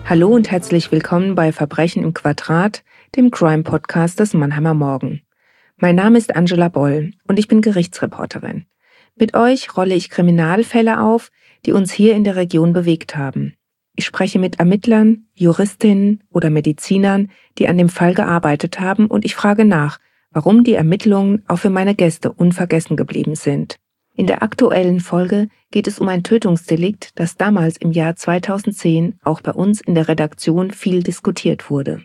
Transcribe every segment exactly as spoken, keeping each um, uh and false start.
Hallo und herzlich willkommen bei Verbrechen im Quadrat, dem Crime-Podcast des Mannheimer Morgen. Mein Name ist Angela Boll und ich bin Gerichtsreporterin. Mit euch rolle ich Kriminalfälle auf, die uns hier in der Region bewegt haben. Ich spreche mit Ermittlern, Juristinnen oder Medizinern, die an dem Fall gearbeitet haben, und ich frage nach, warum die Ermittlungen auch für meine Gäste unvergessen geblieben sind. In der aktuellen Folge geht es um ein Tötungsdelikt, das damals im Jahr zweitausendzehn auch bei uns in der Redaktion viel diskutiert wurde.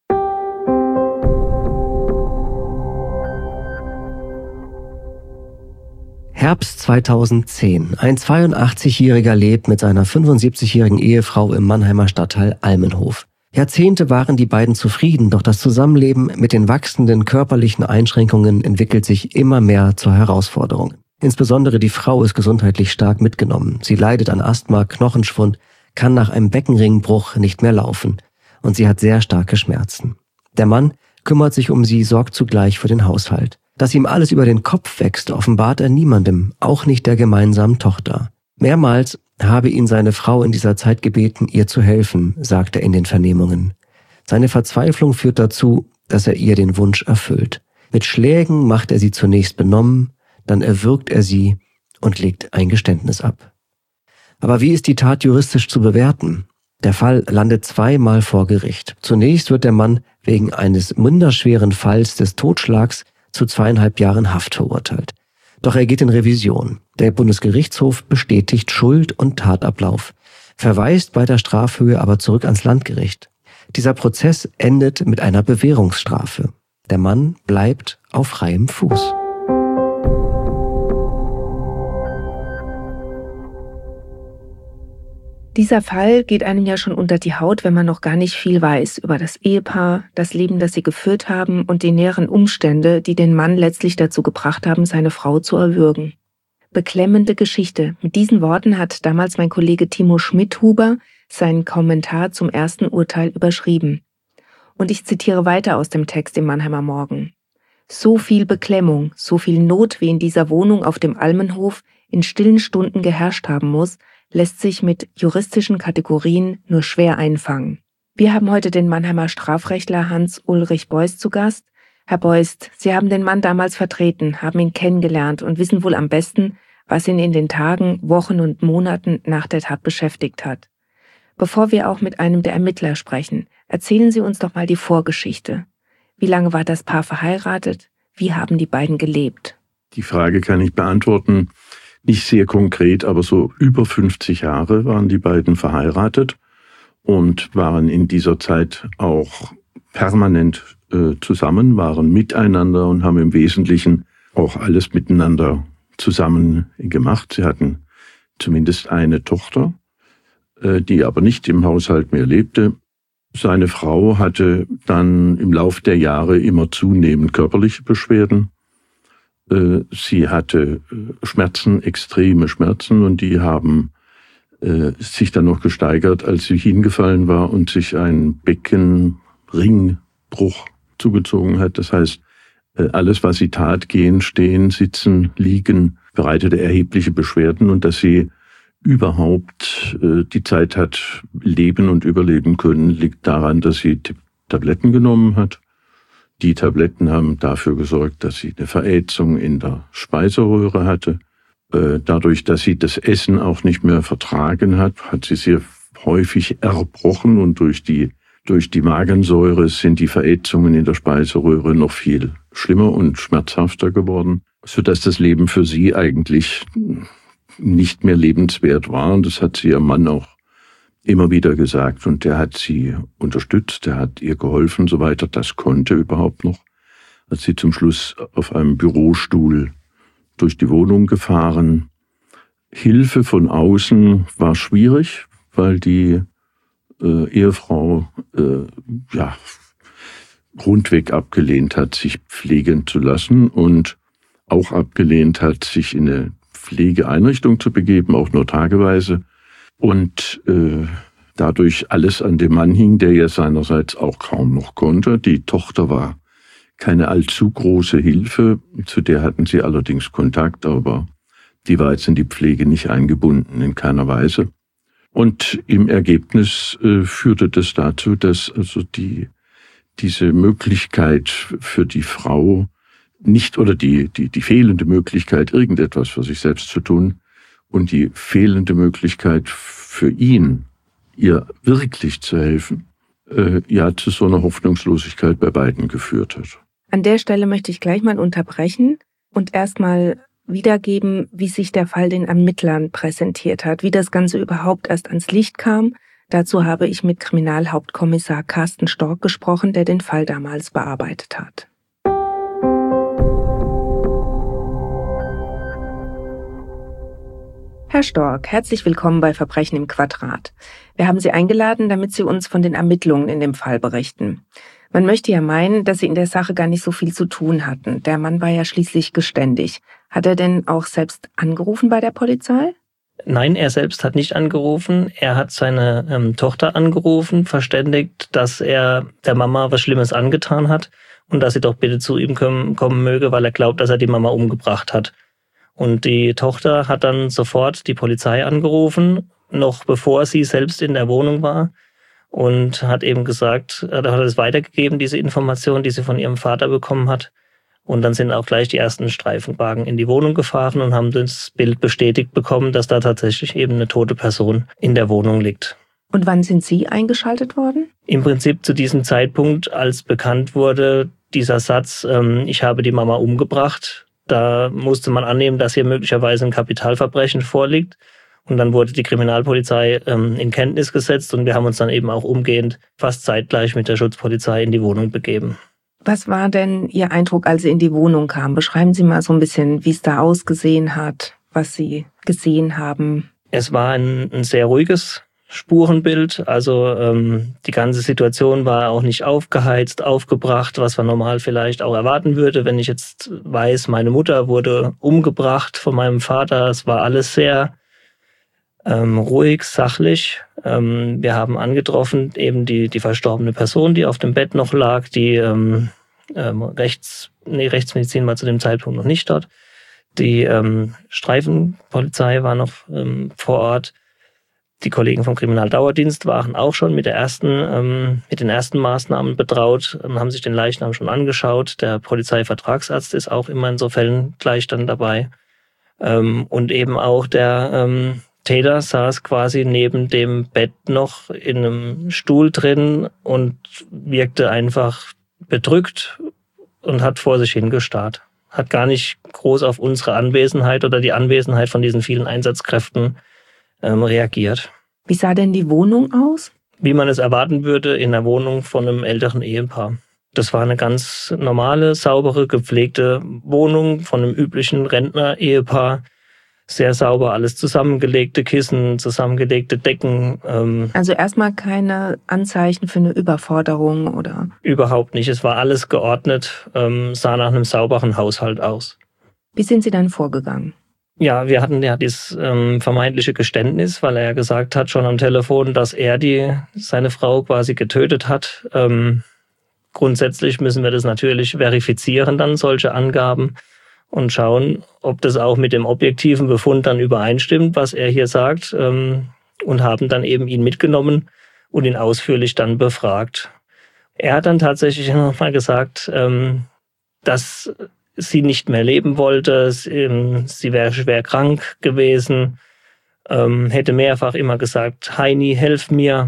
Herbst zweitausendzehn. Ein zweiundachtzigjähriger lebt mit seiner fünfundsiebzigjährigen Ehefrau im Mannheimer Stadtteil Almenhof. Jahrzehnte waren die beiden zufrieden, doch das Zusammenleben mit den wachsenden körperlichen Einschränkungen entwickelt sich immer mehr zur Herausforderung. Insbesondere die Frau ist gesundheitlich stark mitgenommen. Sie leidet an Asthma, Knochenschwund, kann nach einem Beckenringbruch nicht mehr laufen und sie hat sehr starke Schmerzen. Der Mann kümmert sich um sie, sorgt zugleich für den Haushalt. Dass ihm alles über den Kopf wächst, offenbart er niemandem, auch nicht der gemeinsamen Tochter. Mehrmals habe ihn seine Frau in dieser Zeit gebeten, ihr zu helfen, sagt er in den Vernehmungen. Seine Verzweiflung führt dazu, dass er ihr den Wunsch erfüllt. Mit Schlägen macht er sie zunächst benommen, dann erwürgt er sie und legt ein Geständnis ab. Aber wie ist die Tat juristisch zu bewerten? Der Fall landet zweimal vor Gericht. Zunächst wird der Mann wegen eines minderschweren Falls des Totschlags zu zweieinhalb Jahren Haft verurteilt. Doch er geht in Revision. Der Bundesgerichtshof bestätigt Schuld und Tatablauf, verweist bei der Strafhöhe aber zurück ans Landgericht. Dieser Prozess endet mit einer Bewährungsstrafe. Der Mann bleibt auf freiem Fuß. Dieser Fall geht einem ja schon unter die Haut, wenn man noch gar nicht viel weiß über das Ehepaar, das Leben, das sie geführt haben und die näheren Umstände, die den Mann letztlich dazu gebracht haben, seine Frau zu erwürgen. Beklemmende Geschichte. Mit diesen Worten hat damals mein Kollege Timo Schmidhuber seinen Kommentar zum ersten Urteil überschrieben. Und ich zitiere weiter aus dem Text im Mannheimer Morgen. So viel Beklemmung, so viel Not, wie in dieser Wohnung auf dem Almenhof in stillen Stunden geherrscht haben muss, lässt sich mit juristischen Kategorien nur schwer einfangen. Wir haben heute den Mannheimer Strafrechtler Hans-Ulrich Beust zu Gast. Herr Beust, Sie haben den Mann damals vertreten, haben ihn kennengelernt und wissen wohl am besten, was ihn in den Tagen, Wochen und Monaten nach der Tat beschäftigt hat. Bevor wir auch mit einem der Ermittler sprechen, erzählen Sie uns doch mal die Vorgeschichte. Wie lange war das Paar verheiratet? Wie haben die beiden gelebt? Die Frage kann ich beantworten. Nicht sehr konkret, aber so über fünfzig Jahre waren die beiden verheiratet und waren in dieser Zeit auch permanent äh, zusammen, waren miteinander und haben im Wesentlichen auch alles miteinander zusammen gemacht. Sie hatten zumindest eine Tochter, äh, die aber nicht im Haushalt mehr lebte. Seine Frau hatte dann im Lauf der Jahre immer zunehmend körperliche Beschwerden. Sie hatte Schmerzen, extreme Schmerzen, und die haben äh, sich dann noch gesteigert, als sie hingefallen war und sich ein Beckenringbruch zugezogen hat. Das heißt, äh, alles, was sie tat, gehen, stehen, sitzen, liegen, bereitete erhebliche Beschwerden, und dass sie überhaupt äh, die Zeit hat leben und überleben können, liegt daran, dass sie T- Tabletten genommen hat. Die Tabletten haben dafür gesorgt, dass sie eine Verätzung in der Speiseröhre hatte. Dadurch, dass sie das Essen auch nicht mehr vertragen hat, hat sie sehr häufig erbrochen, und durch die, durch die Magensäure sind die Verätzungen in der Speiseröhre noch viel schlimmer und schmerzhafter geworden, sodass das Leben für sie eigentlich nicht mehr lebenswert war. Und das hat sie ihrem Mann auch immer wieder gesagt, und der hat sie unterstützt, der hat ihr geholfen, soweit er das konnte überhaupt noch. Hat sie zum Schluss auf einem Bürostuhl durch die Wohnung gefahren. Hilfe von außen war schwierig, weil die äh, Ehefrau äh, ja rundweg abgelehnt hat, sich pflegen zu lassen, und auch abgelehnt hat, sich in eine Pflegeeinrichtung zu begeben, auch nur tageweise. Und äh, dadurch alles an dem Mann hing, der ja seinerseits auch kaum noch konnte. Die Tochter war keine allzu große Hilfe, zu der hatten sie allerdings Kontakt, aber die war jetzt in die Pflege nicht eingebunden, in keiner Weise. Und im Ergebnis äh, führte das dazu, dass also die diese Möglichkeit für die Frau nicht oder die die die fehlende Möglichkeit, irgendetwas für sich selbst zu tun und die fehlende Möglichkeit für ihn, ihr wirklich zu helfen, äh, ja zu so einer Hoffnungslosigkeit bei beiden geführt hat. An der Stelle möchte ich gleich mal unterbrechen und erstmal wiedergeben, wie sich der Fall den Ermittlern präsentiert hat, wie das Ganze überhaupt erst ans Licht kam. Dazu habe ich mit Kriminalhauptkommissar Carsten Storck gesprochen, der den Fall damals bearbeitet hat. Herr Storck, herzlich willkommen bei Verbrechen im Quadrat. Wir haben Sie eingeladen, damit Sie uns von den Ermittlungen in dem Fall berichten. Man möchte ja meinen, dass Sie in der Sache gar nicht so viel zu tun hatten. Der Mann war ja schließlich geständig. Hat er denn auch selbst angerufen bei der Polizei? Nein, er selbst hat nicht angerufen. Er hat seine ähm, Tochter angerufen, verständigt, dass er der Mama was Schlimmes angetan hat und dass sie doch bitte zu ihm kommen, kommen möge, weil er glaubt, dass er die Mama umgebracht hat. Und die Tochter hat dann sofort die Polizei angerufen, noch bevor sie selbst in der Wohnung war, und hat eben gesagt, er hat es weitergegeben, diese Information, die sie von ihrem Vater bekommen hat. Und dann sind auch gleich die ersten Streifenwagen in die Wohnung gefahren und haben das Bild bestätigt bekommen, dass da tatsächlich eben eine tote Person in der Wohnung liegt. Und wann sind Sie eingeschaltet worden? Im Prinzip zu diesem Zeitpunkt, als bekannt wurde, dieser Satz, ähm, ich habe die Mama umgebracht, da musste man annehmen, dass hier möglicherweise ein Kapitalverbrechen vorliegt. Und dann wurde die Kriminalpolizei ähm, in Kenntnis gesetzt und wir haben uns dann eben auch umgehend fast zeitgleich mit der Schutzpolizei in die Wohnung begeben. Was war denn Ihr Eindruck, als Sie in die Wohnung kamen? Beschreiben Sie mal so ein bisschen, wie es da ausgesehen hat, was Sie gesehen haben. Es war ein, ein sehr ruhiges Spurenbild. Also ähm, die ganze Situation war auch nicht aufgeheizt, aufgebracht, was man normal vielleicht auch erwarten würde. Wenn ich jetzt weiß, meine Mutter wurde umgebracht von meinem Vater, es war alles sehr ähm, ruhig, sachlich. Ähm, wir haben angetroffen eben die die verstorbene Person, die auf dem Bett noch lag, die ähm, ähm, Rechts, nee, Rechtsmedizin war zu dem Zeitpunkt noch nicht dort. Die ähm, Streifenpolizei war noch ähm, vor Ort. Die Kollegen vom Kriminaldauerdienst waren auch schon mit der ersten, ähm, mit den ersten Maßnahmen betraut, ähm, haben sich den Leichnam schon angeschaut. Der Polizeivertragsarzt ist auch immer in so Fällen gleich dann dabei. Ähm, und eben auch der ähm, Täter saß quasi neben dem Bett noch in einem Stuhl drin und wirkte einfach bedrückt und hat vor sich hingestarrt. Hat gar nicht groß auf unsere Anwesenheit oder die Anwesenheit von diesen vielen Einsatzkräften ähm, reagiert. Wie sah denn die Wohnung aus? Wie man es erwarten würde in der Wohnung von einem älteren Ehepaar. Das war eine ganz normale, saubere, gepflegte Wohnung von einem üblichen Rentner-Ehepaar. Sehr sauber, alles zusammengelegte Kissen, zusammengelegte Decken. Ähm, also erstmal keine Anzeichen für eine Überforderung oder? Überhaupt nicht. Es war alles geordnet, ähm, sah nach einem sauberen Haushalt aus. Wie sind Sie dann vorgegangen? Ja, wir hatten ja dieses ähm, vermeintliche Geständnis, weil er ja gesagt hat schon am Telefon, dass er die seine Frau quasi getötet hat. Ähm, grundsätzlich müssen wir das natürlich verifizieren, dann solche Angaben. Und schauen, ob das auch mit dem objektiven Befund dann übereinstimmt, was er hier sagt, ähm, und haben dann eben ihn mitgenommen und ihn ausführlich dann befragt. Er hat dann tatsächlich nochmal gesagt, ähm, dass sie nicht mehr leben wollte, sie, ähm, sie wäre schwer krank gewesen, ähm, hätte mehrfach immer gesagt, Heini, helf mir.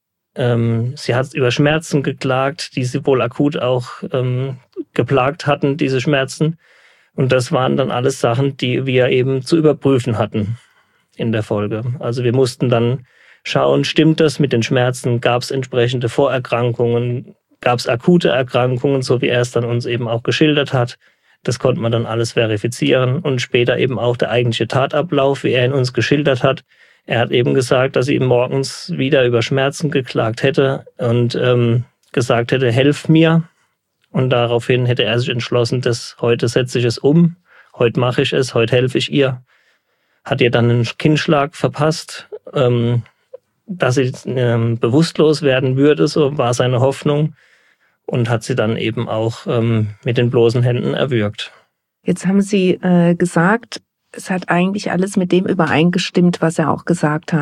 Ähm, sie hat über Schmerzen geklagt, die sie wohl akut auch ähm, geplagt hatten, diese Schmerzen. Und das waren dann alles Sachen, die wir eben zu überprüfen hatten in der Folge. Also wir mussten dann schauen, stimmt das mit den Schmerzen? Gab es entsprechende Vorerkrankungen? Gab es akute Erkrankungen, so wie er es dann uns eben auch geschildert hat? Das konnte man dann alles verifizieren. Und später eben auch der eigentliche Tatablauf, wie er ihn uns geschildert hat. Er hat eben gesagt, dass sie ihm morgens wieder über Schmerzen geklagt hätte und ähm, gesagt hätte, helf mir. Und daraufhin hätte er sich entschlossen, dass heute setze ich es um, heute mache ich es, heute helfe ich ihr. Hat ihr dann einen Kinnschlag verpasst, ähm, dass sie ähm, bewusstlos werden würde, so war seine Hoffnung. Und hat sie dann eben auch ähm, mit den bloßen Händen erwürgt. Jetzt haben Sie äh, gesagt, es hat eigentlich alles mit dem übereingestimmt, was er auch gesagt hat.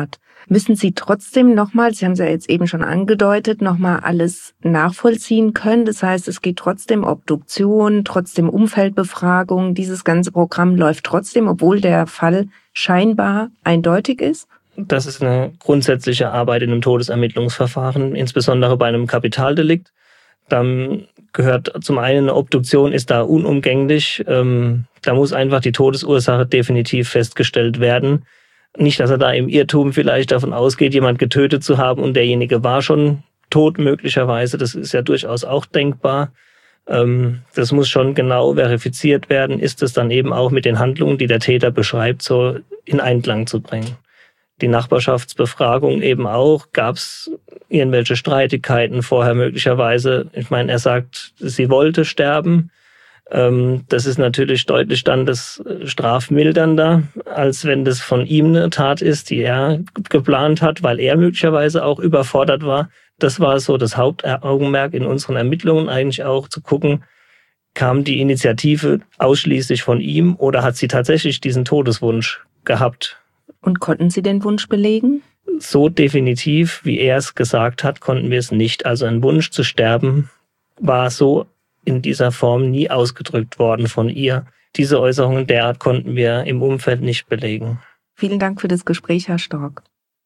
Müssen Sie trotzdem nochmal, Sie haben es ja jetzt eben schon angedeutet, nochmal alles nachvollziehen können? Das heißt, es geht trotzdem Obduktion, trotzdem Umfeldbefragung. Dieses ganze Programm läuft trotzdem, obwohl der Fall scheinbar eindeutig ist? Das ist eine grundsätzliche Arbeit in einem Todesermittlungsverfahren, insbesondere bei einem Kapitaldelikt. Dann gehört zum einen eine Obduktion, ist da unumgänglich. Ähm, da muss einfach die Todesursache definitiv festgestellt werden. Nicht, dass er da im Irrtum vielleicht davon ausgeht, jemand getötet zu haben und derjenige war schon tot möglicherweise. Das ist ja durchaus auch denkbar. Ähm, das muss schon genau verifiziert werden. Ist es dann eben auch mit den Handlungen, die der Täter beschreibt, so in Einklang zu bringen. Die Nachbarschaftsbefragung eben auch. Gab es irgendwelche Streitigkeiten vorher möglicherweise? Ich meine, er sagt, sie wollte sterben. Das ist natürlich deutlich dann das strafmildernder, als wenn das von ihm eine Tat ist, die er geplant hat, weil er möglicherweise auch überfordert war. Das war so das Hauptaugenmerk in unseren Ermittlungen eigentlich auch, zu gucken, kam die Initiative ausschließlich von ihm oder hat sie tatsächlich diesen Todeswunsch gehabt? Und konnten Sie den Wunsch belegen? So definitiv, wie er es gesagt hat, konnten wir es nicht. Also ein Wunsch zu sterben war so in dieser Form nie ausgedrückt worden von ihr. Diese Äußerungen derart konnten wir im Umfeld nicht belegen. Vielen Dank für das Gespräch, Herr Stork.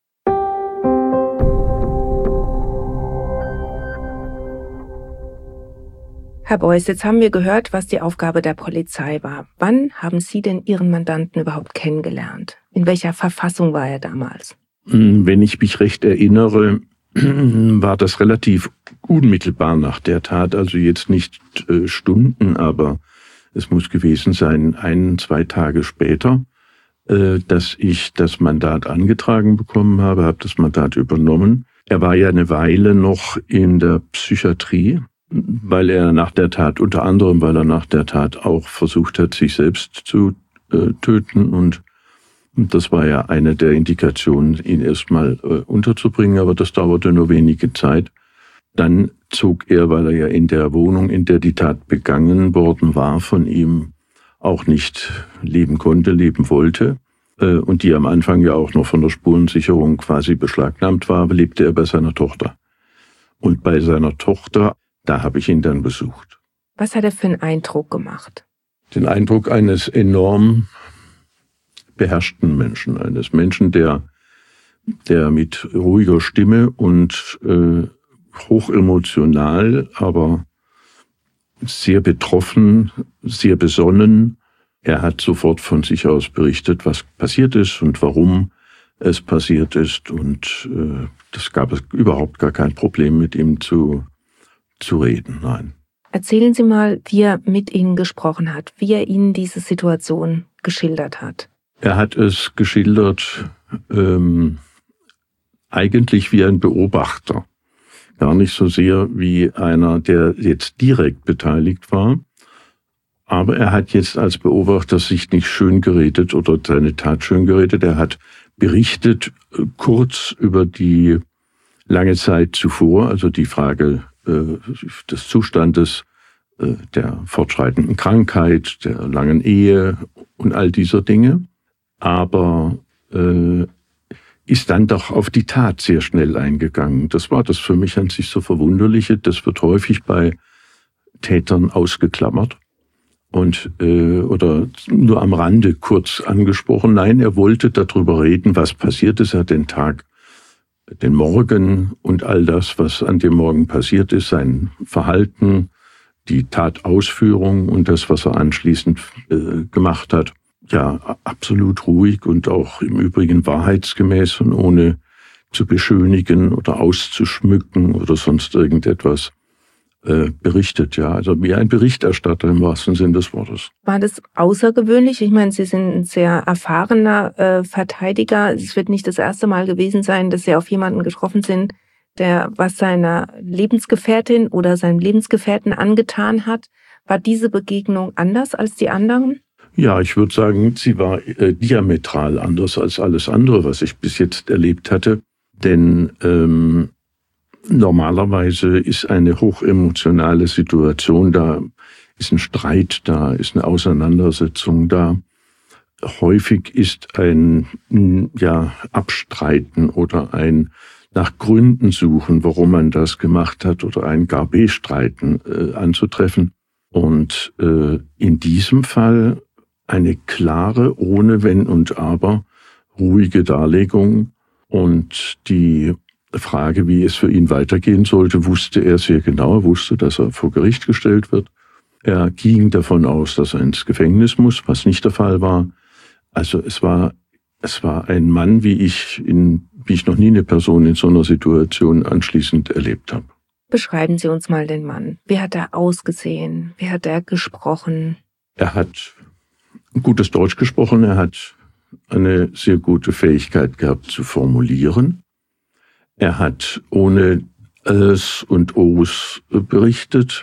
Herr Beuys, jetzt haben wir gehört, was die Aufgabe der Polizei war. Wann haben Sie denn Ihren Mandanten überhaupt kennengelernt? In welcher Verfassung war er damals? Wenn ich mich recht erinnere, war das relativ unmittelbar nach der Tat, also jetzt nicht äh, Stunden, aber es muss gewesen sein, ein, zwei Tage später, äh, dass ich das Mandat angetragen bekommen habe, habe das Mandat übernommen. Er war ja eine Weile noch in der Psychiatrie, weil er nach der Tat, unter anderem, weil er nach der Tat auch versucht hat, sich selbst zu äh, töten und Und das war ja eine der Indikationen, ihn erstmal äh, unterzubringen, aber das dauerte nur wenige Zeit. Dann zog er, weil er ja in der Wohnung, in der die Tat begangen worden war, von ihm auch nicht leben konnte, leben wollte, äh, und die am Anfang ja auch noch von der Spurensicherung quasi beschlagnahmt war, lebte er bei seiner Tochter. Und bei seiner Tochter, da habe ich ihn dann besucht. Was hat er für einen Eindruck gemacht? Den Eindruck eines enorm beherrschten Menschen, eines Menschen, der, der mit ruhiger Stimme und äh, hochemotional, aber sehr betroffen, sehr besonnen. Er hat sofort von sich aus berichtet, was passiert ist und warum es passiert ist. Und äh, das gab es überhaupt gar kein Problem, mit ihm zu, zu reden. Nein. Erzählen Sie mal, wie er mit Ihnen gesprochen hat, wie er Ihnen diese Situation geschildert hat. Er hat es geschildert ähm, eigentlich wie ein Beobachter. Gar nicht so sehr wie einer, der jetzt direkt beteiligt war. Aber er hat jetzt als Beobachter sich nicht schön geredet oder seine Tat schön geredet. Er hat berichtet äh, kurz über die lange Zeit zuvor, also die Frage äh, des Zustandes äh, der fortschreitenden Krankheit, der langen Ehe und all dieser Dinge. Aber äh, ist dann doch auf die Tat sehr schnell eingegangen. Das war das für mich an sich so Verwunderliche. Das wird häufig bei Tätern ausgeklammert und äh, oder nur am Rande kurz angesprochen. Nein, er wollte darüber reden, was passiert ist. Er hat den Tag, den Morgen und all das, was an dem Morgen passiert ist, sein Verhalten, die Tatausführung und das, was er anschließend äh, gemacht hat, ja, absolut ruhig und auch im Übrigen wahrheitsgemäß und ohne zu beschönigen oder auszuschmücken oder sonst irgendetwas äh, berichtet. Ja, also wie ein Berichterstatter im wahrsten Sinn des Wortes. War das außergewöhnlich? Ich meine, Sie sind ein sehr erfahrener äh, Verteidiger. Es wird nicht das erste Mal gewesen sein, dass Sie auf jemanden getroffen sind, der was seiner Lebensgefährtin oder seinem Lebensgefährten angetan hat. War diese Begegnung anders als die anderen? Ja, ich würde sagen, sie war äh, diametral anders als alles andere, was ich bis jetzt erlebt hatte. Denn ähm, normalerweise ist eine hochemotionale Situation, da ist ein Streit da, ist eine Auseinandersetzung da. häufig ist ein ja, Abstreiten oder ein nach Gründen suchen, warum man das gemacht hat, oder ein gar bestreiten äh, anzutreffen. Und äh, in diesem Fall eine klare, ohne Wenn und Aber, ruhige Darlegung. Und die Frage, wie es für ihn weitergehen sollte, wusste er sehr genau. Er wusste, dass er vor Gericht gestellt wird. Er ging davon aus, dass er ins Gefängnis muss, was nicht der Fall war. Also es war, es war ein Mann, wie ich, in, wie ich noch nie eine Person in so einer Situation anschließend erlebt habe. Beschreiben Sie uns mal den Mann. Wie hat er ausgesehen? Wie hat er gesprochen? Er hat gutes Deutsch gesprochen. Er hat eine sehr gute Fähigkeit gehabt zu formulieren. Er hat ohne Es und Os berichtet.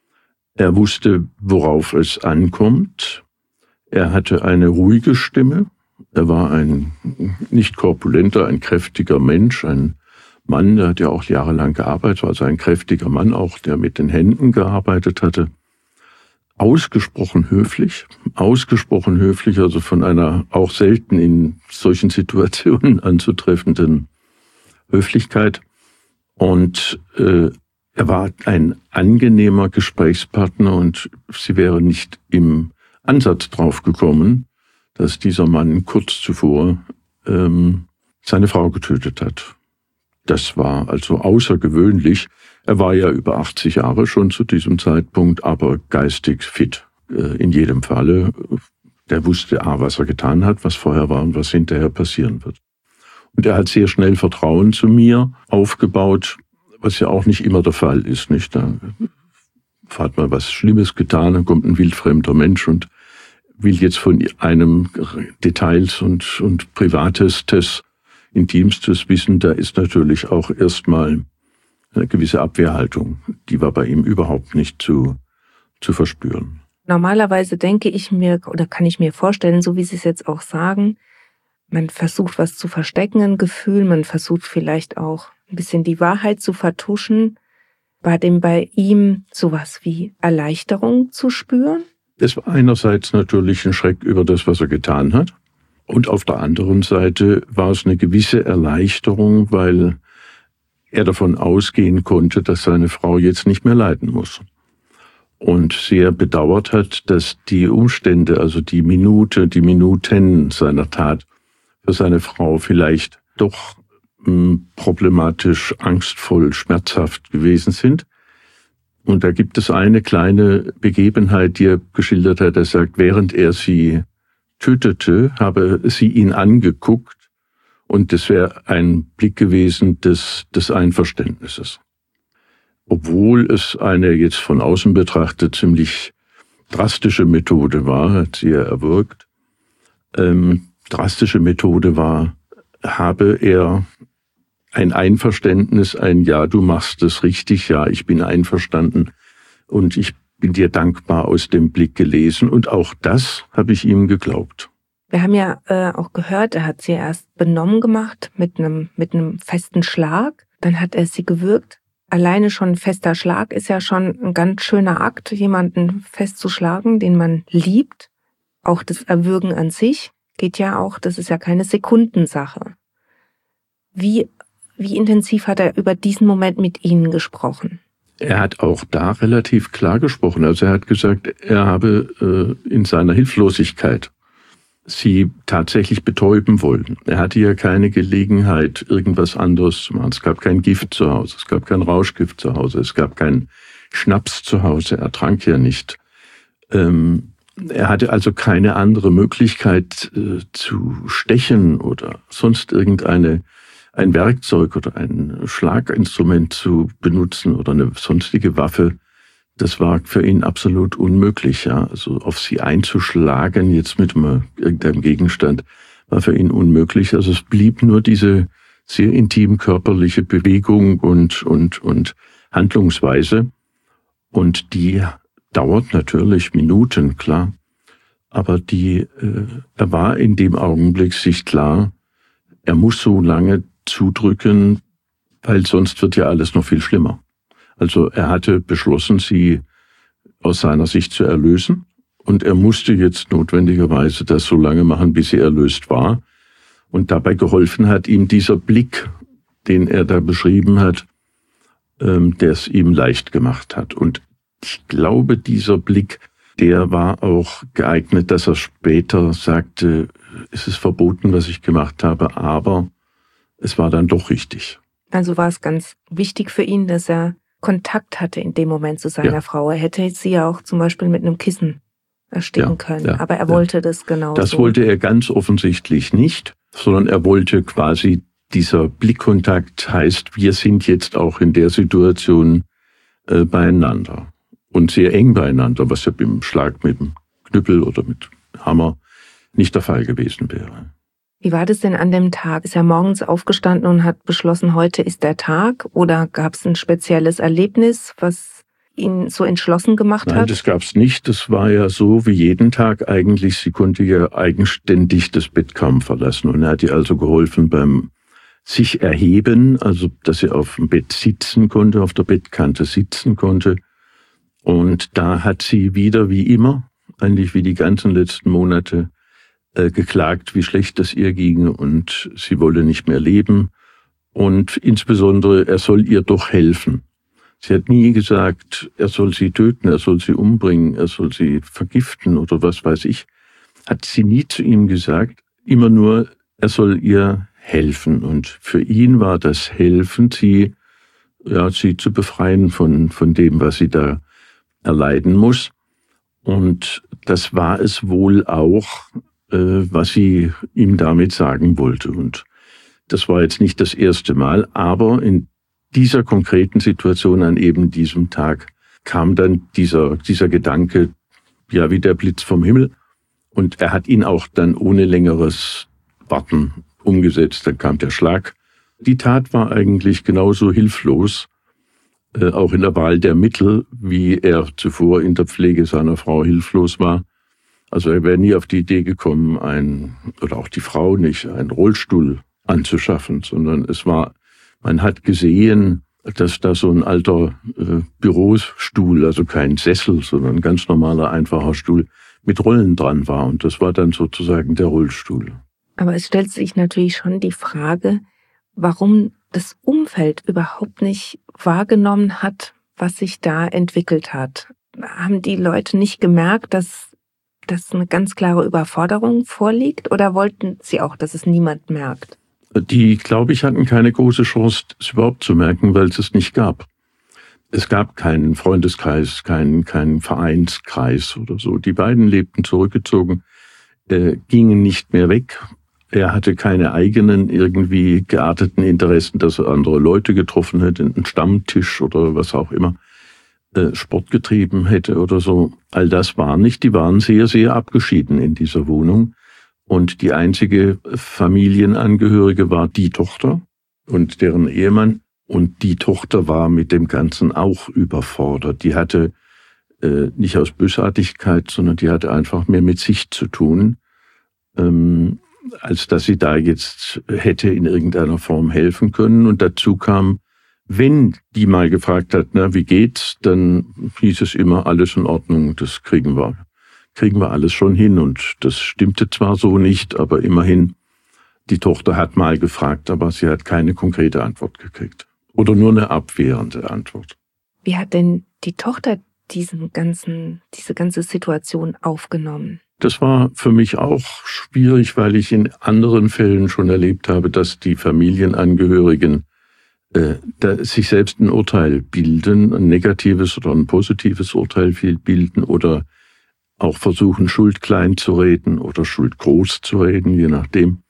Er wusste, worauf es ankommt. Er hatte eine ruhige Stimme. Er war ein nicht korpulenter, ein kräftiger Mensch, ein Mann, der hat ja auch jahrelang gearbeitet, war also ein kräftiger Mann auch, der mit den Händen gearbeitet hatte. Ausgesprochen höflich, ausgesprochen höflich, also von einer auch selten in solchen Situationen anzutreffenden Höflichkeit. Und äh, er war ein angenehmer Gesprächspartner, und sie wäre nicht im Ansatz drauf gekommen, dass dieser Mann kurz zuvor ähm, seine Frau getötet hat. Das war also außergewöhnlich. Er war ja über achtzig Jahre schon zu diesem Zeitpunkt, aber geistig fit äh, in jedem Falle. Der wusste A, was er getan hat, was vorher war und was hinterher passieren wird. Und er hat sehr schnell Vertrauen zu mir aufgebaut, was ja auch nicht immer der Fall ist, nicht? Da hat man was Schlimmes getan, dann kommt ein wildfremder Mensch und will jetzt von einem Details und, und Privatestes, Intimstes wissen. Da ist natürlich auch erstmal eine gewisse Abwehrhaltung. Die war bei ihm überhaupt nicht zu, zu verspüren. Normalerweise denke ich mir, oder kann ich mir vorstellen, so wie Sie es jetzt auch sagen, man versucht was zu verstecken, ein Gefühl, man versucht vielleicht auch ein bisschen die Wahrheit zu vertuschen. War denn bei ihm sowas wie Erleichterung zu spüren? Es war einerseits natürlich ein Schreck über das, was er getan hat. Und auf der anderen Seite war es eine gewisse Erleichterung, weil er davon ausgehen konnte, dass seine Frau jetzt nicht mehr leiden muss. Und sehr bedauert hat, dass die Umstände, also die Minute, die Minuten seiner Tat für seine Frau vielleicht doch mh, problematisch, angstvoll, schmerzhaft gewesen sind. Und da gibt es eine kleine Begebenheit, die er geschildert hat. Er sagt, während er sie tötete, habe sie ihn angeguckt, und das wäre ein Blick gewesen des, des Einverständnisses. Obwohl es eine jetzt von außen betrachtet ziemlich drastische Methode war, hat sie ja erwürgt. Ähm, drastische Methode war, habe er ein Einverständnis, ein Ja, du machst es richtig, ja, ich bin einverstanden und ich bin dir dankbar aus dem Blick gelesen, und auch das habe ich ihm geglaubt. Wir haben ja äh, auch gehört, er hat sie erst benommen gemacht mit einem mit einem festen Schlag, dann hat er sie gewürgt. Alleine schon ein fester Schlag ist ja schon ein ganz schöner Akt, jemanden festzuschlagen, den man liebt. Auch das Erwürgen an sich geht ja auch, das ist ja keine Sekundensache. Wie, wie intensiv hat er über diesen Moment mit Ihnen gesprochen? Er hat auch da relativ klar gesprochen. Also er hat gesagt, er habe äh, in seiner Hilflosigkeit sie tatsächlich betäuben wollen. Er hatte ja keine Gelegenheit, irgendwas anderes zu machen. Es gab kein Gift zu Hause, es gab kein Rauschgift zu Hause, es gab keinen Schnaps zu Hause, er trank ja nicht. Ähm, er hatte also keine andere Möglichkeit äh, zu stechen oder sonst irgendeine ein Werkzeug oder ein Schlaginstrument zu benutzen oder eine sonstige Waffe. Das war für ihn absolut unmöglich, ja. Also auf sie einzuschlagen, jetzt mit einem, irgendeinem Gegenstand, war für ihn unmöglich. Also es blieb nur diese sehr intim körperliche Bewegung und, und, und Handlungsweise. Und die dauert natürlich Minuten, klar. Aber die, äh, er war in dem Augenblick sich klar, er muss so lange zudrücken, weil sonst wird ja alles noch viel schlimmer. Also er hatte beschlossen, sie aus seiner Sicht zu erlösen und er musste jetzt notwendigerweise das so lange machen, bis er erlöst war. Und dabei geholfen hat ihm dieser Blick, den er da beschrieben hat, ähm, der es ihm leicht gemacht hat. Und ich glaube, dieser Blick, der war auch geeignet, dass er später sagte, es ist verboten, was ich gemacht habe, aber es war dann doch richtig. Also war es ganz wichtig für ihn, dass er Kontakt hatte in dem Moment zu seiner ja. Frau. Er hätte sie ja auch zum Beispiel mit einem Kissen ersticken ja, können, ja, aber er ja. wollte das genauso. Das wollte er ganz offensichtlich nicht, sondern er wollte quasi, dieser Blickkontakt heißt, wir sind jetzt auch in der Situation äh, beieinander und sehr eng beieinander, was ja beim Schlag mit dem Knüppel oder mit Hammer nicht der Fall gewesen wäre. Wie war das denn an dem Tag? Ist er morgens aufgestanden und hat beschlossen, heute ist der Tag? Oder gab es ein spezielles Erlebnis, was ihn so entschlossen gemacht Nein, hat? Nein, das gab es nicht. Das war ja so wie jeden Tag eigentlich. Sie konnte ja eigenständig das Bett kaum verlassen. Und er hat ihr also geholfen beim sich erheben, also dass sie auf dem Bett sitzen konnte, auf der Bettkante sitzen konnte. Und da hat sie wieder wie immer, eigentlich wie die ganzen letzten Monate, geklagt, wie schlecht es ihr ginge und sie wolle nicht mehr leben und insbesondere, er soll ihr doch helfen. Sie hat nie gesagt, er soll sie töten, er soll sie umbringen, er soll sie vergiften oder was weiß ich. Hat sie nie zu ihm gesagt, immer nur, er soll ihr helfen. Und für ihn war das Helfen, sie, ja, sie zu befreien von, von dem, was sie da erleiden muss. Und das war es wohl auch, was sie ihm damit sagen wollte. Und das war jetzt nicht das erste Mal, aber in dieser konkreten Situation an eben diesem Tag kam dann dieser, dieser Gedanke, ja, wie der Blitz vom Himmel. Und er hat ihn auch dann ohne längeres Warten umgesetzt. Dann kam der Schlag. Die Tat war eigentlich genauso hilflos, äh, auch in der Wahl der Mittel, wie er zuvor in der Pflege seiner Frau hilflos war. Also er wäre nie auf die Idee gekommen, ein, oder auch die Frau nicht, einen Rollstuhl anzuschaffen, sondern es war, man hat gesehen, dass da so ein alter äh, Bürostuhl, also kein Sessel, sondern ein ganz normaler, einfacher Stuhl mit Rollen dran war. Und das war dann sozusagen der Rollstuhl. Aber es stellt sich natürlich schon die Frage, warum das Umfeld überhaupt nicht wahrgenommen hat, was sich da entwickelt hat. Haben die Leute nicht gemerkt, dass dass eine ganz klare Überforderung vorliegt, oder wollten sie auch, dass es niemand merkt? Die, glaube ich, hatten keine große Chance, es überhaupt zu merken, weil es es nicht gab. Es gab keinen Freundeskreis, keinen, keinen Vereinskreis oder so. Die beiden lebten zurückgezogen, äh, gingen nicht mehr weg. Er hatte keine eigenen irgendwie gearteten Interessen, dass er andere Leute getroffen hätte, einen Stammtisch oder was auch immer. Sport getrieben hätte oder so. All das war nicht. Die waren sehr, sehr abgeschieden in dieser Wohnung. Und die einzige Familienangehörige war die Tochter und deren Ehemann. Und die Tochter war mit dem Ganzen auch überfordert. Die hatte äh, nicht aus Bösartigkeit, sondern die hatte einfach mehr mit sich zu tun, ähm, als dass sie da jetzt hätte in irgendeiner Form helfen können. Und dazu kam, wenn die mal gefragt hat, na, wie geht's, dann hieß es immer, alles in Ordnung, das kriegen wir, kriegen wir alles schon hin. Und das stimmte zwar so nicht, aber immerhin, die Tochter hat mal gefragt, aber sie hat keine konkrete Antwort gekriegt. Oder nur eine abwehrende Antwort. Wie hat denn die Tochter diesen ganzen, diese ganze Situation aufgenommen? Das war für mich auch schwierig, weil ich in anderen Fällen schon erlebt habe, dass die Familienangehörigen Äh, da sich selbst ein Urteil bilden, ein negatives oder ein positives Urteil bilden oder auch versuchen, Schuld klein zu reden oder Schuld groß zu reden, je nachdem.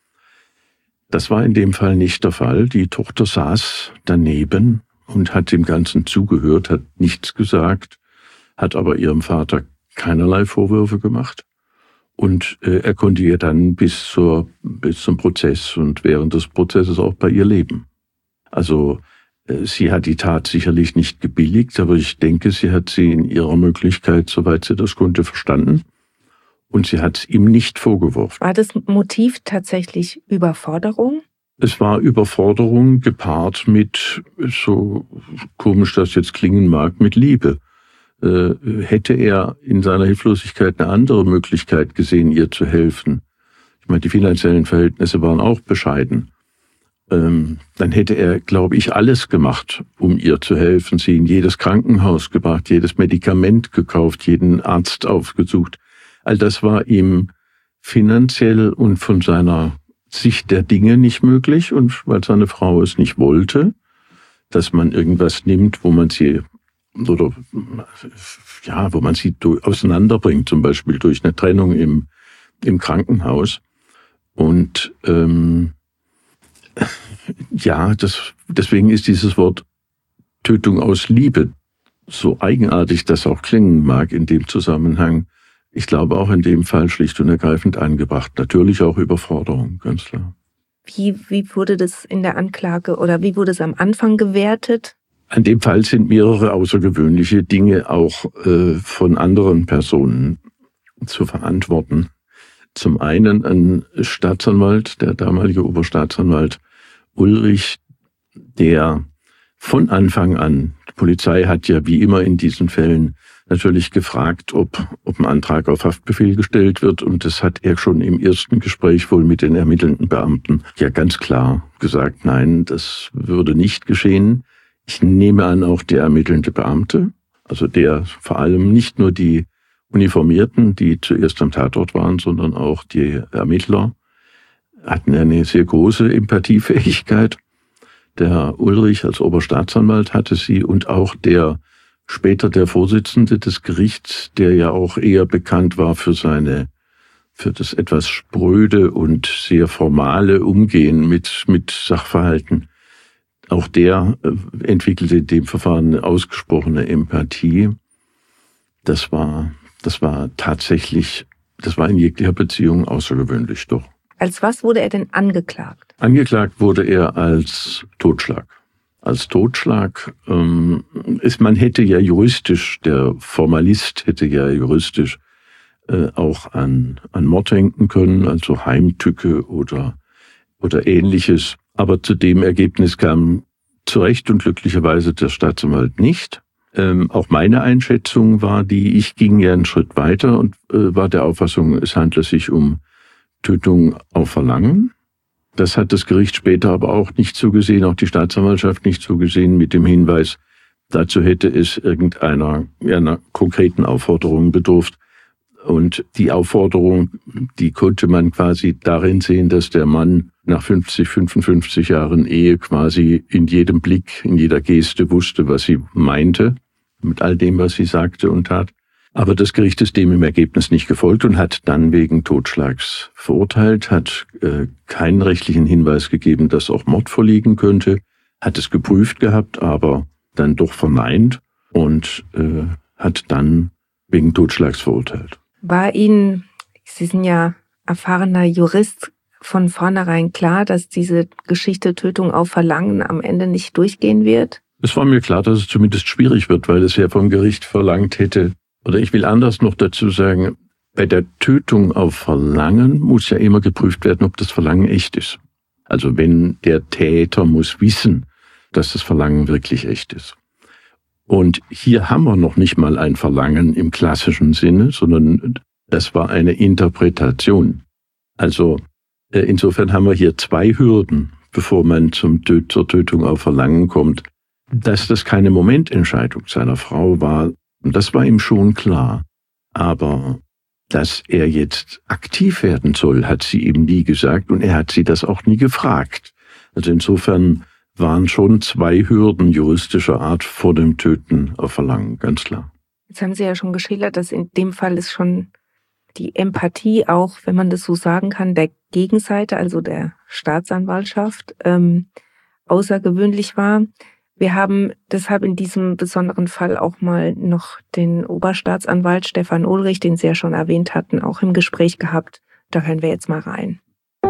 Das war in dem Fall nicht der Fall. Die Tochter saß daneben und hat dem Ganzen zugehört, hat nichts gesagt, hat aber ihrem Vater keinerlei Vorwürfe gemacht. Und äh, er konnte ihr dann bis zur, bis zum Prozess und während des Prozesses auch bei ihr leben. Also sie hat die Tat sicherlich nicht gebilligt, aber ich denke, sie hat sie in ihrer Möglichkeit, soweit sie das konnte, verstanden. Und sie hat es ihm nicht vorgeworfen. War das Motiv tatsächlich Überforderung? Es war Überforderung gepaart mit, so komisch das jetzt klingen mag, mit Liebe. äh, hätte er in seiner Hilflosigkeit eine andere Möglichkeit gesehen, ihr zu helfen. Ich meine, die finanziellen Verhältnisse waren auch bescheiden. Ähm, dann hätte er, glaube ich, alles gemacht, um ihr zu helfen, sie in jedes Krankenhaus gebracht, jedes Medikament gekauft, jeden Arzt aufgesucht. All das war ihm finanziell und von seiner Sicht der Dinge nicht möglich und weil seine Frau es nicht wollte, dass man irgendwas nimmt, wo man sie oder ja, wo man sie auseinanderbringt, zum Beispiel durch eine Trennung im im Krankenhaus. Und ähm, ja, das, deswegen ist dieses Wort Tötung aus Liebe, so eigenartig das auch klingen mag in dem Zusammenhang, ich glaube auch in dem Fall schlicht und ergreifend angebracht. Natürlich auch Überforderung, ganz klar. Wie, wie wurde das in der Anklage oder wie wurde es am Anfang gewertet? An dem Fall sind mehrere außergewöhnliche Dinge auch äh, von anderen Personen zu verantworten. Zum einen ein Staatsanwalt, der damalige Oberstaatsanwalt Ulrich, der von Anfang an, die Polizei hat ja wie immer in diesen Fällen natürlich gefragt, ob, ob ein Antrag auf Haftbefehl gestellt wird. Und das hat er schon im ersten Gespräch wohl mit den ermittelnden Beamten ja ganz klar gesagt, nein, das würde nicht geschehen. Ich nehme an, auch der ermittelnde Beamte, also der vor allem nicht nur die Uniformierten, die zuerst am Tatort waren, sondern auch die Ermittler, hatten eine sehr große Empathiefähigkeit. Der Ulrich als Oberstaatsanwalt hatte sie und auch der später der Vorsitzende des Gerichts, der ja auch eher bekannt war für seine, für das etwas spröde und sehr formale Umgehen mit, mit Sachverhalten. Auch der entwickelte in dem Verfahren eine ausgesprochene Empathie. Das war, das war tatsächlich, das war in jeglicher Beziehung außergewöhnlich doch. Als was wurde er denn angeklagt? Angeklagt wurde er als Totschlag. Als Totschlag ähm, ist, man hätte ja juristisch, der Formalist hätte ja juristisch äh, auch an, an Mord denken können, also Heimtücke oder, oder Ähnliches. Aber zu dem Ergebnis kam zu Recht und glücklicherweise der Staatsanwalt nicht. Ähm, auch meine Einschätzung war die, ich ging ja einen Schritt weiter und äh, war der Auffassung, es handle sich um Tötung auf Verlangen. Das hat das Gericht später aber auch nicht so gesehen, auch die Staatsanwaltschaft nicht so gesehen, mit dem Hinweis, dazu hätte es irgendeiner einer konkreten Aufforderung bedurft. Und die Aufforderung, die konnte man quasi darin sehen, dass der Mann nach fünfzig, fünfundfünfzig Jahren Ehe quasi in jedem Blick, in jeder Geste wusste, was sie meinte, mit all dem, was sie sagte und tat. Aber das Gericht ist dem im Ergebnis nicht gefolgt und hat dann wegen Totschlags verurteilt, hat äh, keinen rechtlichen Hinweis gegeben, dass auch Mord vorliegen könnte, hat es geprüft gehabt, aber dann doch verneint und äh, hat dann wegen Totschlags verurteilt. War Ihnen, Sie sind ja erfahrener Jurist, von vornherein klar, dass diese Geschichte Tötung auf Verlangen am Ende nicht durchgehen wird? Es war mir klar, dass es zumindest schwierig wird, weil es ja vom Gericht verlangt hätte. Oder ich will anders noch dazu sagen, bei der Tötung auf Verlangen muss ja immer geprüft werden, ob das Verlangen echt ist. Also wenn der Täter muss wissen, dass das Verlangen wirklich echt ist. Und hier haben wir noch nicht mal ein Verlangen im klassischen Sinne, sondern das war eine Interpretation. Also insofern haben wir hier zwei Hürden, bevor man zum Tö- zur Tötung auf Verlangen kommt. Dass das keine Momententscheidung seiner Frau war, das war ihm schon klar. Aber dass er jetzt aktiv werden soll, hat sie ihm nie gesagt und er hat sie das auch nie gefragt. Also insofern waren schon zwei Hürden juristischer Art vor dem Töten auf Verlangen, ganz klar. Jetzt haben Sie ja schon geschildert, dass in dem Fall ist schon die Empathie auch, wenn man das so sagen kann, der Gegenseite, also der Staatsanwaltschaft, ähm, außergewöhnlich war. Wir haben deshalb in diesem besonderen Fall auch mal noch den Oberstaatsanwalt Stefan Ulrich, den Sie ja schon erwähnt hatten, auch im Gespräch gehabt. Da hören wir jetzt mal rein.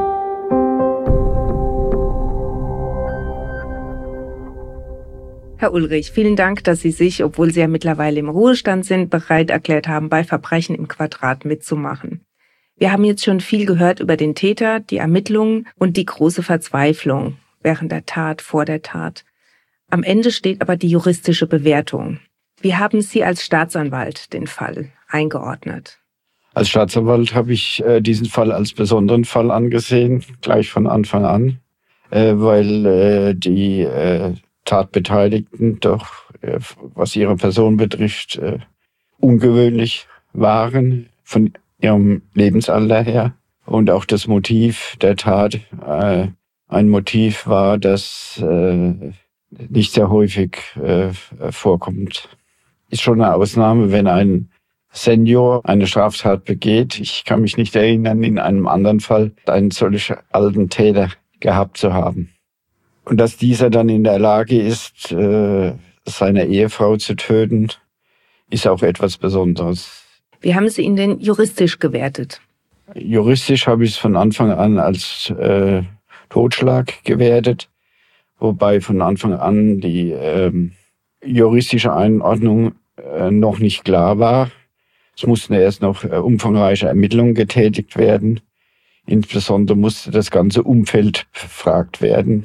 Herr Ulrich, vielen Dank, dass Sie sich, obwohl Sie ja mittlerweile im Ruhestand sind, bereit erklärt haben, bei Verbrechen im Quadrat mitzumachen. Wir haben jetzt schon viel gehört über den Täter, die Ermittlungen und die große Verzweiflung während der Tat, vor der Tat. Am Ende steht aber die juristische Bewertung. Wie haben Sie als Staatsanwalt den Fall eingeordnet? Als Staatsanwalt habe ich äh, diesen Fall als besonderen Fall angesehen, gleich von Anfang an, äh, weil äh, die äh, Tatbeteiligten doch, äh, was ihre Person betrifft, äh, ungewöhnlich waren von ihrem Lebensalter her. Und auch das Motiv der Tat äh, ein Motiv war, das äh, nicht sehr häufig äh, vorkommt. Ist schon eine Ausnahme, wenn ein Senior eine Straftat begeht. Ich kann mich nicht erinnern, in einem anderen Fall einen solch alten Täter gehabt zu haben. Und dass dieser dann in der Lage ist, äh, seine Ehefrau zu töten, ist auch etwas Besonderes. Wie haben Sie ihn denn juristisch gewertet? Juristisch habe ich es von Anfang an als äh, Totschlag gewertet, wobei von Anfang an die ähm, juristische Einordnung äh, noch nicht klar war. Es mussten erst noch äh, umfangreiche Ermittlungen getätigt werden. Insbesondere musste das ganze Umfeld befragt werden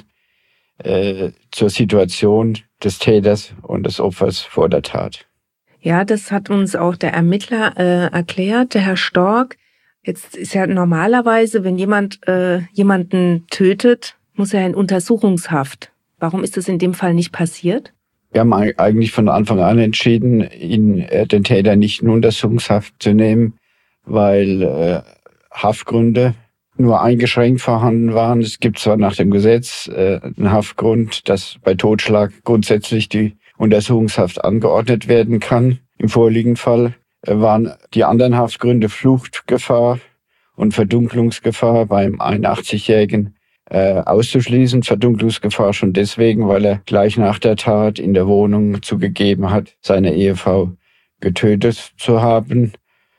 äh, zur Situation des Täters und des Opfers vor der Tat. Ja, das hat uns auch der Ermittler äh, erklärt, der Herr Stork. Jetzt ist ja normalerweise, wenn jemand äh, jemanden tötet, muss er in Untersuchungshaft. Warum ist das in dem Fall nicht passiert? Wir haben eigentlich von Anfang an entschieden, ihn, äh, den Täter nicht in Untersuchungshaft zu nehmen, weil äh, Haftgründe nur eingeschränkt vorhanden waren. Es gibt zwar nach dem Gesetz äh, einen Haftgrund, dass bei Totschlag grundsätzlich die Untersuchungshaft angeordnet werden kann. Im vorliegenden Fall äh, waren die anderen Haftgründe Fluchtgefahr und Verdunklungsgefahr beim einundachtzigjährigen äh, auszuschließen. Verdunklungsgefahr schon deswegen, weil er gleich nach der Tat in der Wohnung zugegeben hat, seine Ehefrau getötet zu haben.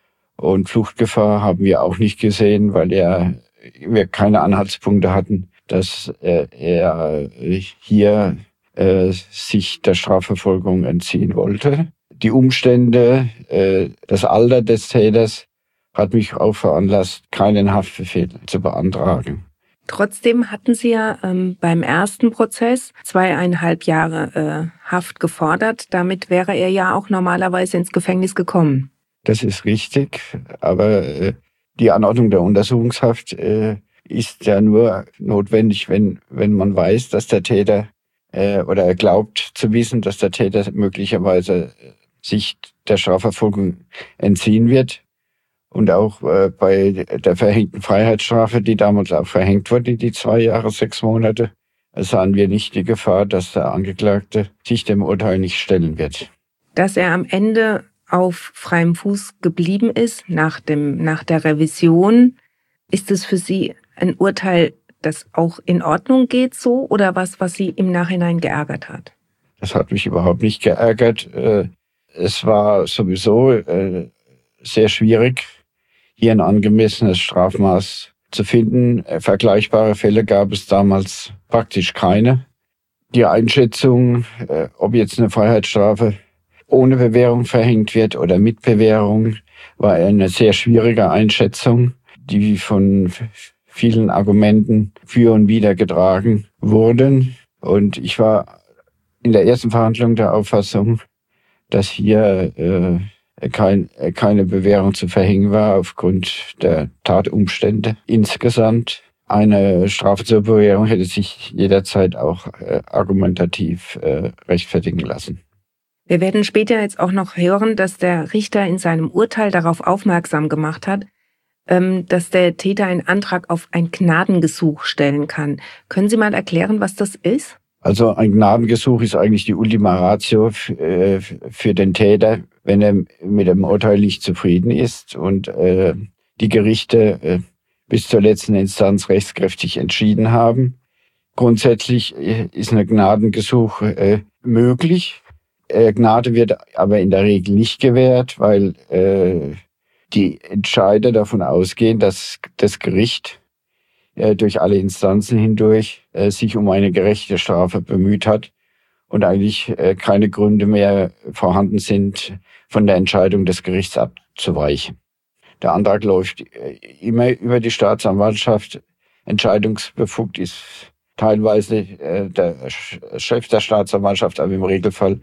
Und Fluchtgefahr haben wir auch nicht gesehen, weil er, wir keine Anhaltspunkte hatten, dass äh, er hier äh, sich der Strafverfolgung entziehen wollte. Die Umstände, äh, das Alter des Täters hat mich auch veranlasst, keinen Haftbefehl zu beantragen. Trotzdem hatten Sie ja ähm, beim ersten Prozess zweieinhalb Jahre äh, Haft gefordert. Damit wäre er ja auch normalerweise ins Gefängnis gekommen. Das ist richtig, aber äh, die Anordnung der Untersuchungshaft äh, ist ja nur notwendig, wenn wenn man weiß, dass der Täter äh, oder er glaubt zu wissen, dass der Täter möglicherweise sich der Strafverfolgung entziehen wird. Und auch äh, bei der verhängten Freiheitsstrafe, die damals auch verhängt wurde, die zwei Jahre, sechs Monate, sahen wir nicht die Gefahr, dass der Angeklagte sich dem Urteil nicht stellen wird. Dass er am Ende auf freiem Fuß geblieben ist nach dem nach der Revision, ist es für Sie ein Urteil, das auch in Ordnung geht so oder was, was Sie im Nachhinein geärgert hat? Das hat mich überhaupt nicht geärgert. Es war sowieso sehr schwierig, hier ein angemessenes Strafmaß zu finden. Vergleichbare Fälle gab es damals praktisch keine. Die Einschätzung, ob jetzt eine Freiheitsstrafe ohne Bewährung verhängt wird oder mit Bewährung, war eine sehr schwierige Einschätzung, die von vielen Argumenten für und wider getragen wurden. Und ich war in der ersten Verhandlung der Auffassung, dass hier äh, kein, keine Bewährung zu verhängen war aufgrund der Tatumstände. Insgesamt eine Strafe zur Bewährung hätte sich jederzeit auch äh, argumentativ äh, rechtfertigen lassen. Wir werden später jetzt auch noch hören, dass der Richter in seinem Urteil darauf aufmerksam gemacht hat, dass der Täter einen Antrag auf ein Gnadengesuch stellen kann. Können Sie mal erklären, was das ist? Also ein Gnadengesuch ist eigentlich die Ultima Ratio für den Täter, wenn er mit dem Urteil nicht zufrieden ist und die Gerichte bis zur letzten Instanz rechtskräftig entschieden haben. Grundsätzlich ist ein Gnadengesuch möglich. Gnade wird aber in der Regel nicht gewährt, weil äh, die Entscheider davon ausgehen, dass das Gericht äh, durch alle Instanzen hindurch äh, sich um eine gerechte Strafe bemüht hat und eigentlich äh, keine Gründe mehr vorhanden sind, von der Entscheidung des Gerichts abzuweichen. Der Antrag läuft äh, immer über die Staatsanwaltschaft. Entscheidungsbefugt ist teilweise äh, der Chef der Staatsanwaltschaft, aber im Regelfall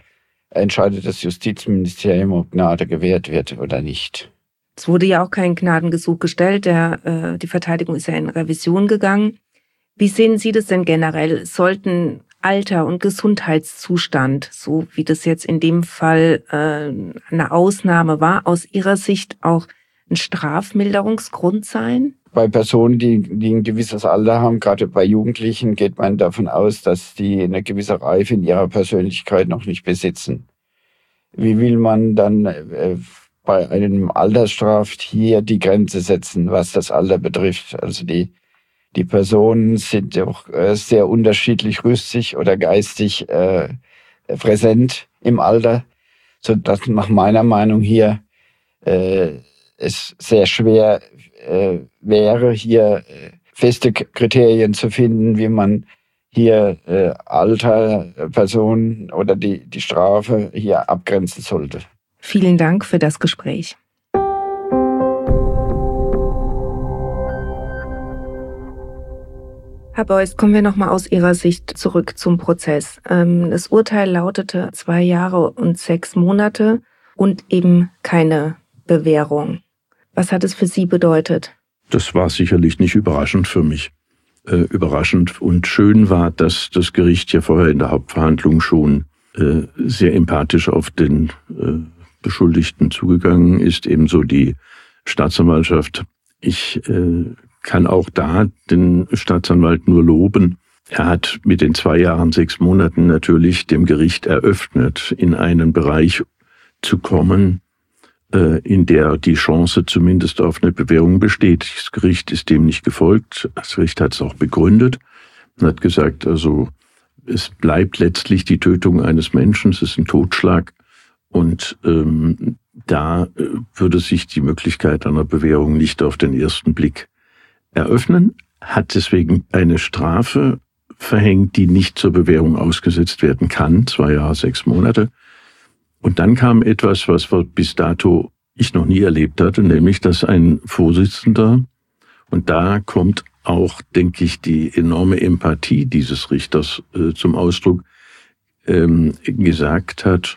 entscheidet das Justizministerium, ob Gnade gewährt wird oder nicht. Es wurde ja auch kein Gnadengesuch gestellt. Der, äh, die Verteidigung ist ja in Revision gegangen. Wie sehen Sie das denn generell? Sollten Alter und Gesundheitszustand, so wie das jetzt in dem Fall äh, eine Ausnahme war, aus Ihrer Sicht auch ein Strafmilderungsgrund sein? Bei Personen, die, die ein gewisses Alter haben, gerade bei Jugendlichen, geht man davon aus, dass die eine gewisse Reife in ihrer Persönlichkeit noch nicht besitzen. Wie will man dann äh, bei einem Altersstraft hier die Grenze setzen, was das Alter betrifft? Also die, die Personen sind auch äh, sehr unterschiedlich rüstig oder geistig äh, präsent im Alter, sodass nach meiner Meinung hier äh, es sehr schwer äh, wäre, hier äh, feste Kriterien zu finden, wie man hier äh, Alter, Personen oder die, die Strafe hier abgrenzen sollte. Vielen Dank für das Gespräch. Herr Beuys, kommen wir nochmal aus Ihrer Sicht zurück zum Prozess. Das Urteil lautete zwei Jahre und sechs Monate und eben keine Bewährung. Was hat es für Sie bedeutet? Das war sicherlich nicht überraschend für mich. Äh, überraschend und schön war, dass das Gericht ja vorher in der Hauptverhandlung schon äh, sehr empathisch auf den äh, Beschuldigten zugegangen ist, ebenso die Staatsanwaltschaft. Ich äh, kann auch da den Staatsanwalt nur loben. Er hat mit den zwei Jahren, sechs Monaten natürlich dem Gericht eröffnet, in einen Bereich zu kommen, in der die Chance zumindest auf eine Bewährung besteht. Das Gericht ist dem nicht gefolgt. Das Gericht hat es auch begründet und hat gesagt, also es bleibt letztlich die Tötung eines Menschen, es ist ein Totschlag und ähm, da äh, würde sich die Möglichkeit einer Bewährung nicht auf den ersten Blick eröffnen, hat deswegen eine Strafe verhängt, die nicht zur Bewährung ausgesetzt werden kann, zwei Jahre, sechs Monate. Und dann kam etwas, was bis dato ich noch nie erlebt hatte, nämlich, dass ein Vorsitzender, und da kommt auch, denke ich, die enorme Empathie dieses Richters äh, zum Ausdruck, ähm, gesagt hat,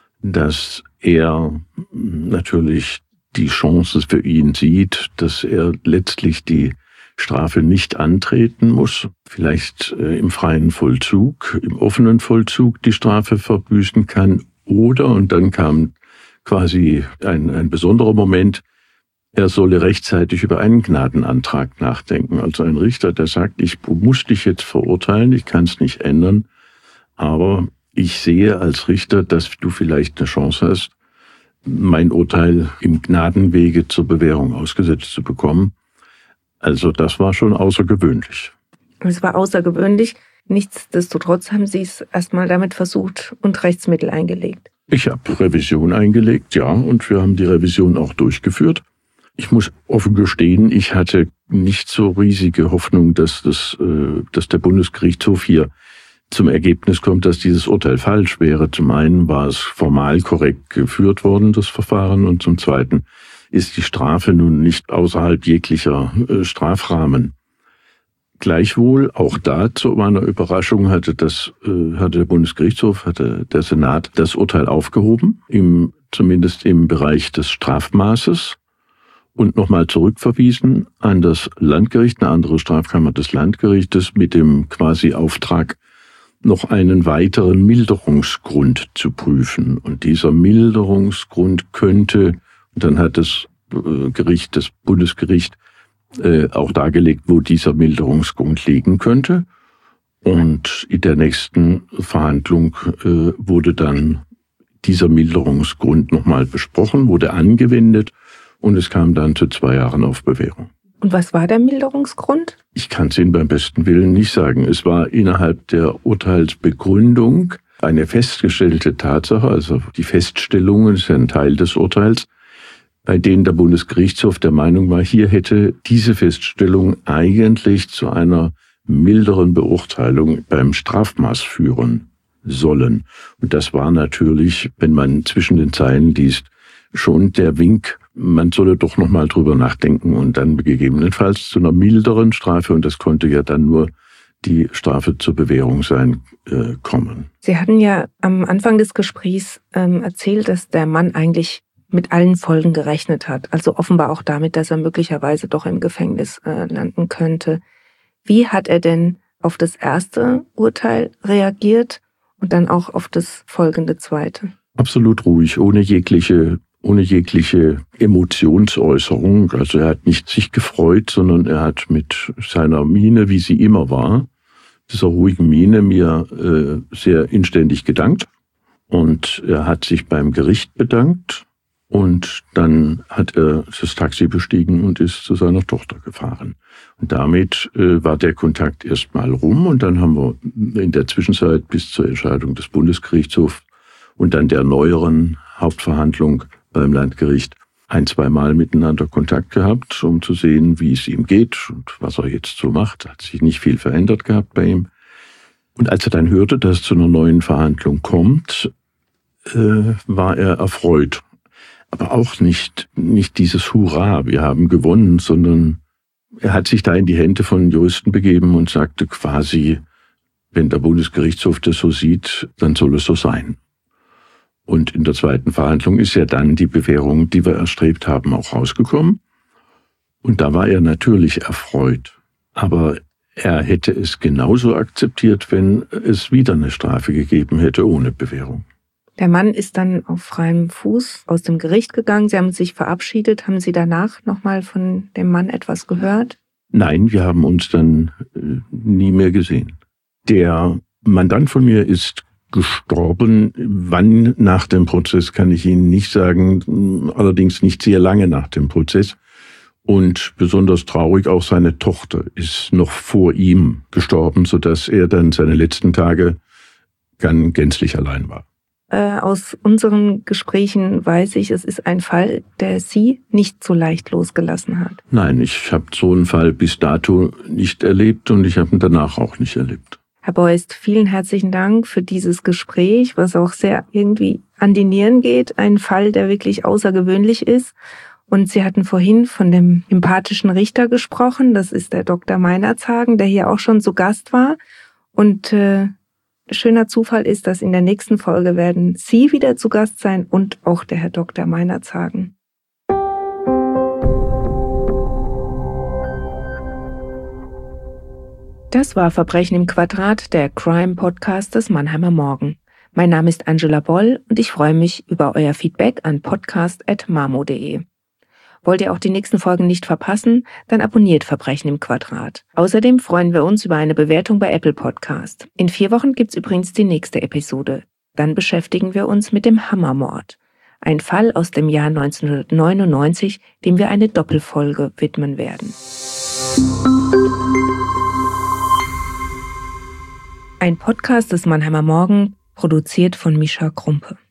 dass er natürlich die Chance für ihn sieht, dass er letztlich die Strafe nicht antreten muss, vielleicht äh, im freien Vollzug, im offenen Vollzug die Strafe verbüßen kann. Oder, und dann kam quasi ein, ein besonderer Moment, er solle rechtzeitig über einen Gnadenantrag nachdenken. Also ein Richter, der sagt, ich muss dich jetzt verurteilen, ich kann es nicht ändern, aber ich sehe als Richter, dass du vielleicht eine Chance hast, mein Urteil im Gnadenwege zur Bewährung ausgesetzt zu bekommen. Also das war schon außergewöhnlich. Es war außergewöhnlich. Nichtsdestotrotz haben Sie es erstmal damit versucht und Rechtsmittel eingelegt. Ich habe Revision eingelegt, ja, und wir haben die Revision auch durchgeführt. Ich muss offen gestehen, ich hatte nicht so riesige Hoffnung, dass, das, dass der Bundesgerichtshof hier zum Ergebnis kommt, dass dieses Urteil falsch wäre. Zum einen war es formal korrekt geführt worden, das Verfahren, und zum zweiten ist die Strafe nun nicht außerhalb jeglicher Strafrahmen. Gleichwohl, auch da zu meiner Überraschung hatte das, äh, hatte der Bundesgerichtshof, hatte der Senat das Urteil aufgehoben, im, zumindest im Bereich des Strafmaßes, und nochmal zurückverwiesen an das Landgericht, eine andere Strafkammer des Landgerichtes, mit dem quasi Auftrag, noch einen weiteren Milderungsgrund zu prüfen. Und dieser Milderungsgrund könnte, und dann hat das äh, Gericht, das Bundesgericht, Äh, auch dargelegt, wo dieser Milderungsgrund liegen könnte. Und in der nächsten Verhandlung äh, wurde dann dieser Milderungsgrund nochmal besprochen, wurde angewendet und es kam dann zu zwei Jahren auf Bewährung. Und was war der Milderungsgrund? Ich kann es Ihnen beim besten Willen nicht sagen. Es war innerhalb der Urteilsbegründung eine festgestellte Tatsache, also die Feststellungen ist ein Teil des Urteils, bei denen der Bundesgerichtshof der Meinung war, hier hätte diese Feststellung eigentlich zu einer milderen Beurteilung beim Strafmaß führen sollen. Und das war natürlich, wenn man zwischen den Zeilen liest, schon der Wink, man solle doch noch mal drüber nachdenken und dann gegebenenfalls zu einer milderen Strafe, und das konnte ja dann nur die Strafe zur Bewährung sein äh, kommen. Sie hatten ja am Anfang des Gesprächs ähm, erzählt, dass der Mann eigentlich mit allen Folgen gerechnet hat. Also offenbar auch damit, dass er möglicherweise doch im Gefängnis äh, landen könnte. Wie hat er denn auf das erste Urteil reagiert und dann auch auf das folgende zweite? Absolut ruhig, ohne jegliche, ohne jegliche Emotionsäußerung. Also er hat nicht sich gefreut, sondern er hat mit seiner Miene, wie sie immer war, dieser ruhigen Miene mir äh, sehr inständig gedankt. Und er hat sich beim Gericht bedankt. Und dann hat er das Taxi bestiegen und ist zu seiner Tochter gefahren. Und damit äh, war der Kontakt erstmal rum. Und dann haben wir in der Zwischenzeit bis zur Entscheidung des Bundesgerichtshofs und dann der neueren Hauptverhandlung beim Landgericht ein, zwei Mal miteinander Kontakt gehabt, um zu sehen, wie es ihm geht und was er jetzt so macht. Hat sich nicht viel verändert gehabt bei ihm. Und als er dann hörte, dass es zu einer neuen Verhandlung kommt, äh, war er erfreut. Aber auch nicht, nicht dieses Hurra, wir haben gewonnen, sondern er hat sich da in die Hände von Juristen begeben und sagte quasi, wenn der Bundesgerichtshof das so sieht, dann soll es so sein. Und in der zweiten Verhandlung ist ja dann die Bewährung, die wir erstrebt haben, auch rausgekommen. Und da war er natürlich erfreut. Aber er hätte es genauso akzeptiert, wenn es wieder eine Strafe gegeben hätte ohne Bewährung. Der Mann ist dann auf freiem Fuß aus dem Gericht gegangen. Sie haben sich verabschiedet. Haben Sie danach nochmal von dem Mann etwas gehört? Nein, wir haben uns dann äh, nie mehr gesehen. Der Mandant von mir ist gestorben. Wann nach dem Prozess kann ich Ihnen nicht sagen, allerdings nicht sehr lange nach dem Prozess. Und besonders traurig, auch seine Tochter ist noch vor ihm gestorben, sodass er dann seine letzten Tage ganz gänzlich allein war. Aus unseren Gesprächen weiß ich, es ist ein Fall, der Sie nicht so leicht losgelassen hat. Nein, ich habe so einen Fall bis dato nicht erlebt und ich habe ihn danach auch nicht erlebt. Herr Beust, vielen herzlichen Dank für dieses Gespräch, was auch sehr irgendwie an die Nieren geht. Ein Fall, der wirklich außergewöhnlich ist. Und Sie hatten vorhin von dem empathischen Richter gesprochen. Das ist der Doktor Meinerzagen, der hier auch schon zu Gast war. Und äh, schöner Zufall ist, dass in der nächsten Folge werden Sie wieder zu Gast sein und auch der Herr Doktor Meinerzagen. Das war Verbrechen im Quadrat, der Crime-Podcast des Mannheimer Morgen. Mein Name ist Angela Boll und ich freue mich über euer Feedback an podcast at mamo punkt de. Wollt ihr auch die nächsten Folgen nicht verpassen? Dann abonniert Verbrechen im Quadrat. Außerdem freuen wir uns über eine Bewertung bei Apple Podcast. In vier Wochen gibt's übrigens die nächste Episode. Dann beschäftigen wir uns mit dem Hammermord. Ein Fall aus dem Jahr neunzehnhundertneunundneunzig, dem wir eine Doppelfolge widmen werden. Ein Podcast des Mannheimer Morgen, produziert von Mischa Krumpe.